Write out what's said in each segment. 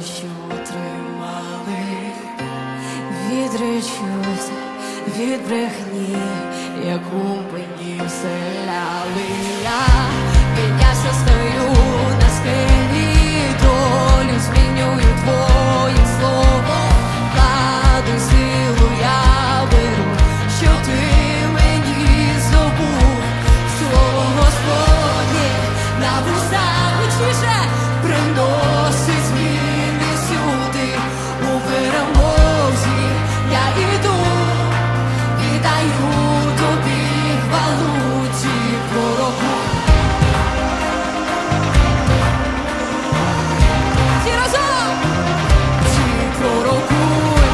що тримали. Відречусь від брехні, яку мені вселяли. Я піднявся, стою на скелі, долю змінюю твоїм словом. Владу, силу я беру, що ти мені здобув. Слово Господнє на вустах гучніше приносить зміни всюди. У перемозі я іду, віддаю тобі хвалу, ті пророку. Всі разом! Ті пророкуй.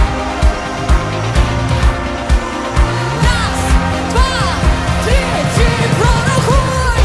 Раз, два, три, ті пророкуй.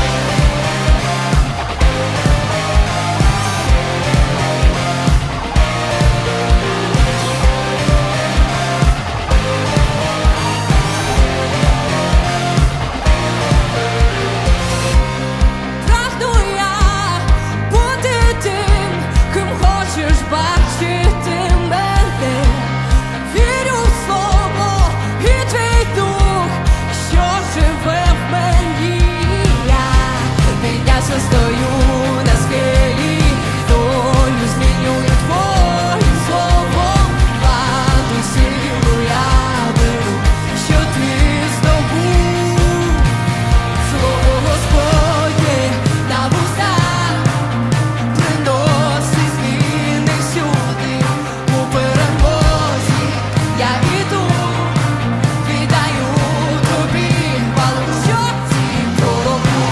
Прагну я бути тим, ким хочеш бачити мене. Вірю в слово і твій дух, що живе в мені. Я піднявся, стою на скелі, долю змінюю твоїм словом. Владу, силу я беру, що ти здобув. Слово Господнє на вустах приносить зміни всюди. У перемозі я іду, віддаю тобі хвалу, що ті пророкуй.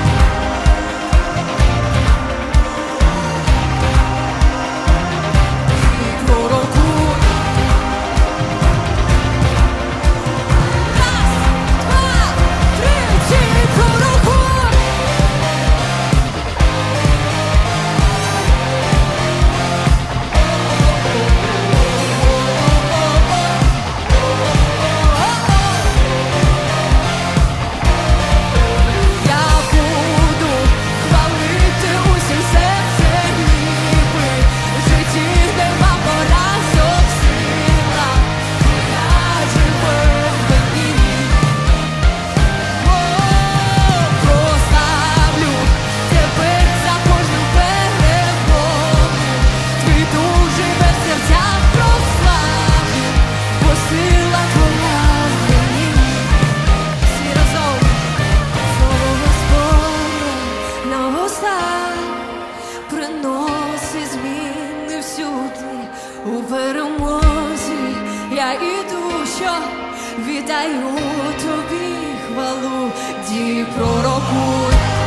Ті пророкуй. Раз, два, три, ті пророкуй. Я буду хвалити усім серцем, ніби в житті нема поразок, сила твоя живе в мені. Прославлю тебе за кожну перемогу, твій дух живе в серцях, прославлю, бо сила твоя в мені. Всі разом. Слово Господнє на вустах приносить зміни всюди. У перемозі я іду, що віддаю тобі хвалу, ті пророкуй.